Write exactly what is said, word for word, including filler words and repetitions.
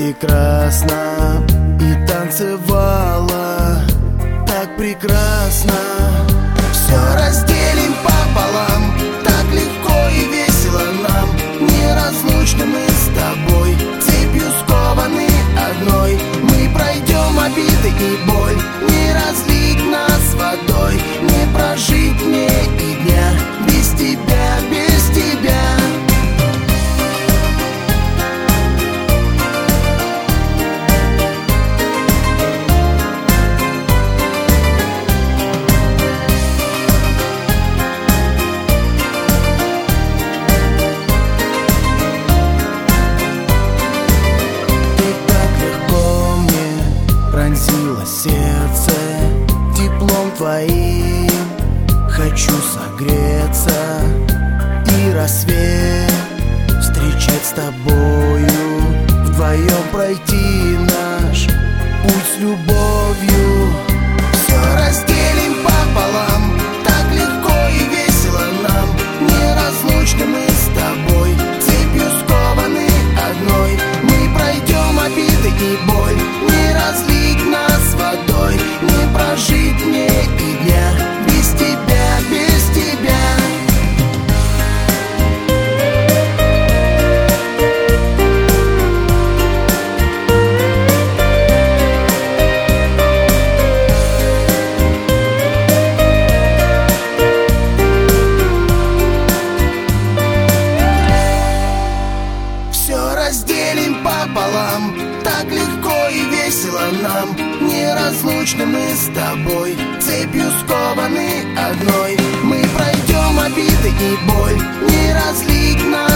вместе красно и танцевала так прекрасно. Все разделим пополам, так легко и весело нам. Неразлучны мы с тобой, цепью скованы одной. Мы пройдем обиды и боль, не разлить нас водой. Не прожить мне и дня без тебя, без тебя. Пронзило сердце теплом твоим. Хочу согреться и рассвет встречать с тобою, вдвоем пройти наш путь с любовью. Все разделим пополам, так легко и весело нам. Неразлучны мы с тобой, цепью скованы одной. Мы пройдем обиды и боль, не разлить нас водой. Не прожить мне и дня без тебя, без тебя. Все разделим пополам, так легко и весело нам. Неразлучны мы с тобой, цепью скованы одной. Мы пройдем обиды и боль, не разлить нас